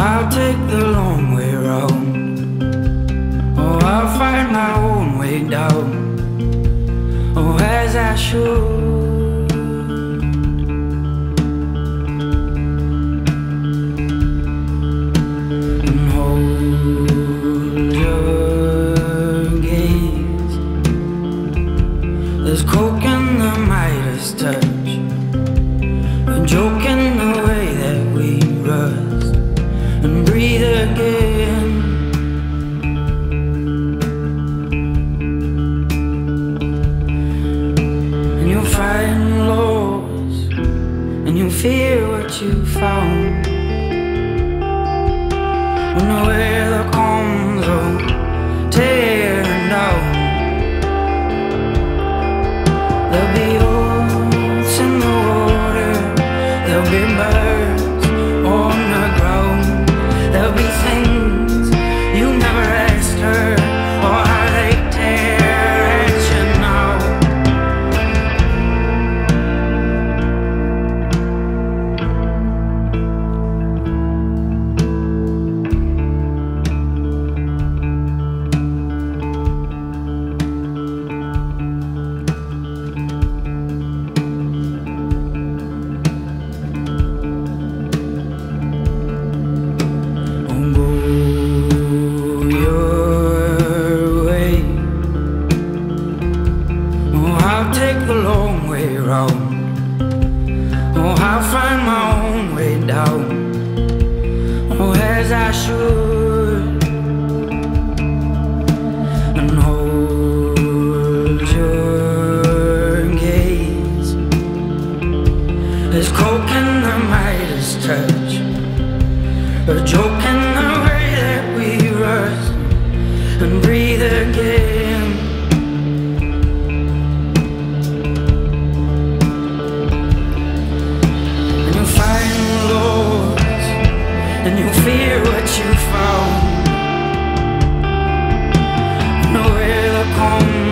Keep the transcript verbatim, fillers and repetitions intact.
I'll take the long way round. Oh, I'll find my own way down. Oh, as I should. And hold your gaze. There's coke in the Midas touch, a joke in the way that we rust and breathe again. And you'll find lows, and you'll fear what you found. When the weather comes on, tearing down, there'll be oats in the water, there'll be birds on the ground, there'll be things you never asked her, or how they tear at you now. I'll take the long way round. Oh, I'll find my own way down. Oh, as I should. And hold your gaze. There's coke in the Midas touch, a joke in the way that we rust and breathe again. And you fear what you found. No weather comes